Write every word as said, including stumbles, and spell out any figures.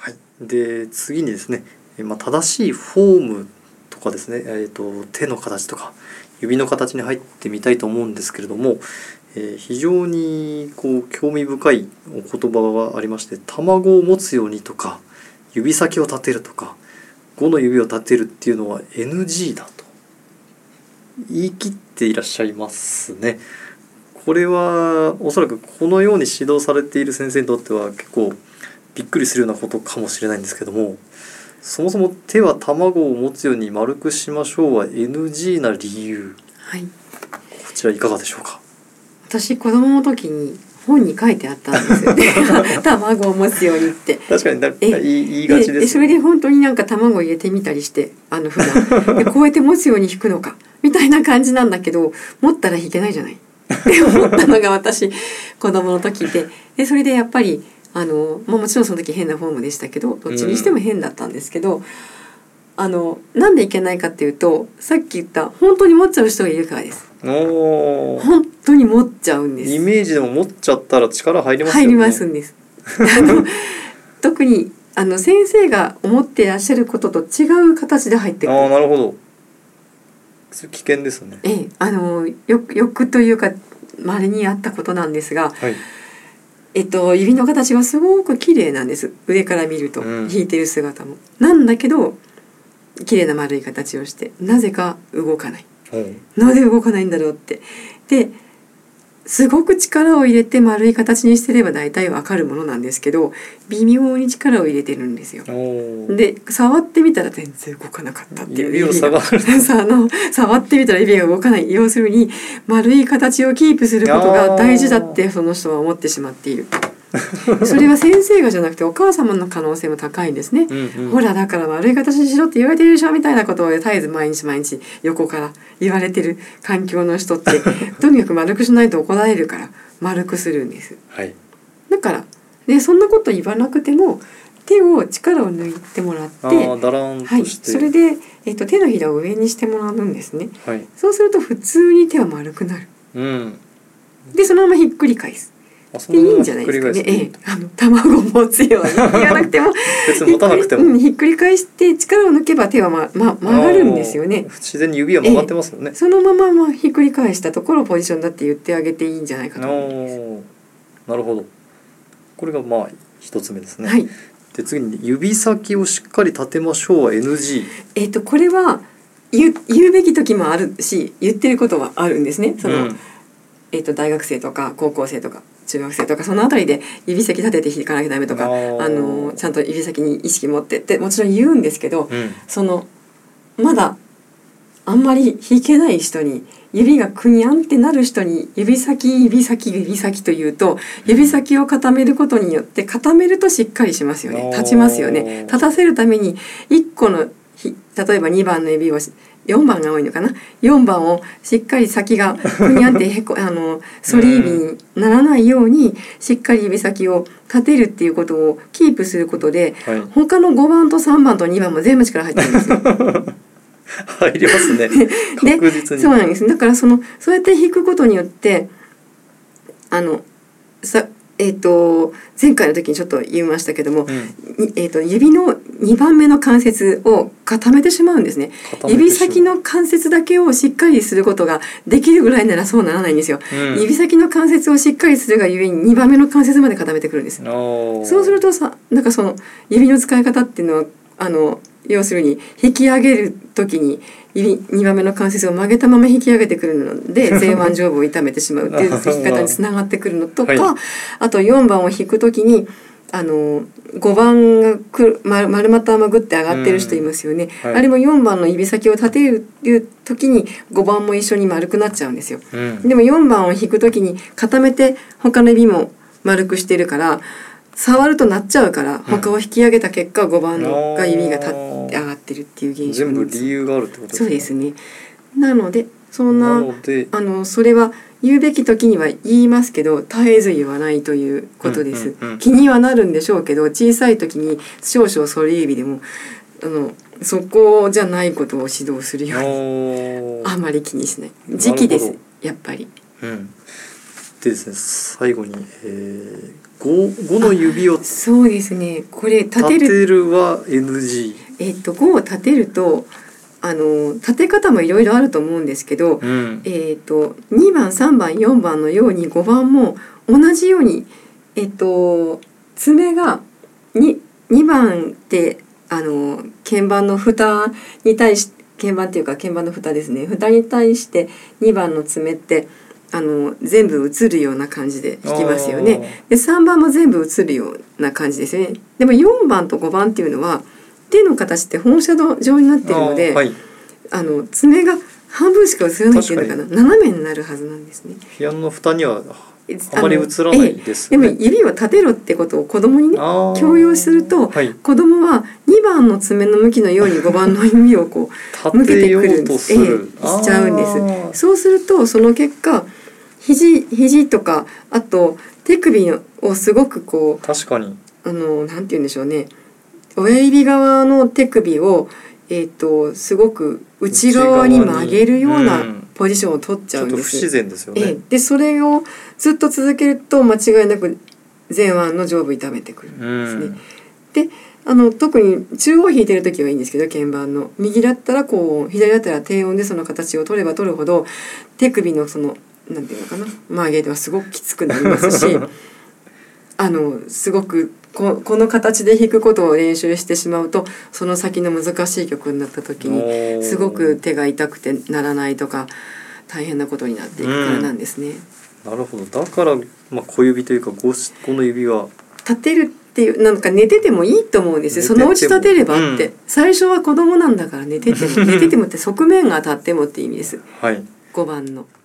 はい、で次にですね、まあ、正しいフォームとかですね、えー、と手の形とか指の形に入ってみたいと思うんですけれども、えー、非常にこう興味深いお言葉がありまして、卵を持つようにとか指先を立てるとかごの指を立てるっていうのは エヌジー だと言い切っていらっしゃいますね。これはおそらくこのように指導されている先生にとっては結構びっくりするようなことかもしれないんですけども、そもそも手は卵を持つように丸くしましょうは エヌジー な理由、 はい、 こちらいかがでしょうか。 私子供の時に本に書いてあったんですよね卵を持つようにって。 確かになんか言い言いがちです、ね、 でそれで本当になんか卵を入れてみたりしてあの普段でこうやって持つように引くのかみたいな感じなんだけど、持ったら引けないじゃないって思ったのが私子供の時で、でそれでやっぱりあの、まあ、もちろんその時変なフォームでしたけど、どっちにしても変だったんですけど、うん、あのなんでいけないかっていうと、さっき言った本当に持っちゃう人がいるからです。 お本当に持っちゃうんです。 イメージでも持っちゃったら力入りますよね。 入りますんですあの特にあの先生が思っていらっしゃることと違う形で入ってくる。 ああ、なるほど。危険ですね。 ええ、あのよよくというか稀にあったことなんですが、 はい、 えっと、指の形がすごく綺麗なんです。上から見ると、うん、弾いてる姿もなんだけど綺麗な丸い形をしてなぜか動かない、うん、なぜ動かないんだろうって。ですごく力を入れて丸い形にしてれば大体わかるものなんですけど、微妙に力を入れてるんですよ。で触ってみたら全然動かなかったっていう。 指を触るあの触ってみたら指が動かない。要するに丸い形をキープすることが大事だってその人は思ってしまっている。それは先生がじゃなくてお母様の可能性も高いんですね。うんうん、ほらだから丸い形にしろって言われてるでしょみたいなことを絶えず毎日毎日横から言われてる環境の人ってとにかく丸くしないと怒られるから丸くするんです。 はい、 だからでそんなこと言わなくても手を力を抜いてもらって、 あだらんとして、 はい、それで、えっと、手のひらを上にしてもらうんですね。 はい、 そうすると普通に手は丸くなる。 うん、 でそのままひっくり返す。でいいんじゃないですかね。ええ、あの卵を持つように言わなくても別に持たなくても、 うん、ひっくり返して力を抜けば手は、まま、曲がるんですよね。 自然に指は曲がってますよね。 ええ、そのまま、まあ、ひっくり返したところをポジションだって言ってあげていいんじゃないかと思います。 なるほど。これがまあ一つ目ですね。 はい、 で次に指先をしっかり立てましょうは エヌジー。 えっとこれは言う、言うべき時もあるし言ってることはあるんですね。その、うんえっと、大学生とか高校生とか中学生とかそのあたりで指先立てて弾かなきゃダメとかあのちゃんと指先に意識持ってってもちろん言うんですけど、うん、そのまだあんまり弾けない人に指がくにゃんってなる人に指先指先指先というと指先を固めることによって固めるとしっかりしますよね。立ちますよね。立たせるためにいっこの例えばにばんの指をよんばんが多いのかなよんばんをしっかり先がふにゃんってへこあの反り指にならないようにしっかり指先を立てるっていうことをキープすることで、はい、他のごばんとさんばんとにばんも全部力入ってるんですよ。 入りますね。確実に。 そうなんです。だからそのそうやって弾くことによってあのさえー、と前回の時にちょっと言いましたけども、うんえー、と指のにばんめの関節を固めてしまうんですね。指先の関節だけをしっかりすることができるぐらいならそうならないんですよ。うん、指先の関節をしっかりするがゆえににばんめの関節まで固めてくるんです。そうするとさなんかその指の使い方っていうのはあの要するに引き上げる時に指にばんめの関節を曲げたまま引き上げてくるので前腕上部を痛めてしまうっていう弾き方につながってくるのとか、はい、あとよんばんを弾く時にあのごばんがくる丸まったままグッて上がってる人いますよね、はい、あれもよんばんの指先を立てる時にごばんも一緒に丸くなっちゃうんですよ、うん、でもよんばんを弾く時に固めて他の指も丸くしてるから触るとなっちゃうから他を引き上げた結果ごばんのが指が立って上がってるっていう現象全部理由があるってことですね。 そうですね。なのでそんなあのそれは言うべき時には言いますけど絶えず言わないということです、うんうんうん、気にはなるんでしょうけど小さい時に少々反り指でもあのそこじゃないことを指導するようにあまり気にしない時期ですやっぱり、 うん、でですね最後に、えー五五の指をそうですね。これ立立てるてるは エヌジえっと五を立てるとあの立て方もいろいろあると思うんですけど、 ー。うん。 えっとにばんさんばんよんばんのようにごばんも同じようにえっと爪がににばんってあの鍵盤の蓋に対し鍵盤っていうか鍵盤の蓋ですね。蓋に対してにばんの爪ってあの全部映るような感じで弾きますよね。でさんばんも全部映るような感じですね。でもよんばんとごばんっていうのは手の形って放射状になってるので、 あー、はい、 あの爪が半分しか映らないっていうのかな、斜めになるはずなんですね。 ピアノの蓋にはあまり映らないですね。 でも指を立てろってことを子供にねあー強要すると、 はい、 子供はにばんの爪の向きのようにごばんの指をこう向けてくるんです。 立てようとするええ、しちゃうんであーす。そうするとその結果肘肘とかあと手首をすごくこう確かにあのなんて言うんでしょうね、親指側の手首をえっとすごく内側に曲げるようなポジションを取っちゃうんです。 ちょっと不自然ですよね。 ええ、でそれをずっと続けると間違いなく前腕の上部痛めてくるんですね。であの特に中央弾いてる時はいいんですけど鍵盤の右だったら高音左だったら低音でその形を取れば取るほど手首のそのなんていうのかな曲げではすごくきつくなりますしあのすごくこ, この形で弾くことを練習してしまうとその先の難しい曲になった時にすごく手が痛くてならないとか大変なことになっていくからなんですね。 うん、なるほど。だから、まあ、小指というか 5, 5の指は立てるっていうなんか寝ててもいいと思うんですよ。そのうち立てればって、うん、最初は子供なんだから寝てても寝ててもって側面が立ってもって意味です。 はい、 ごばんの。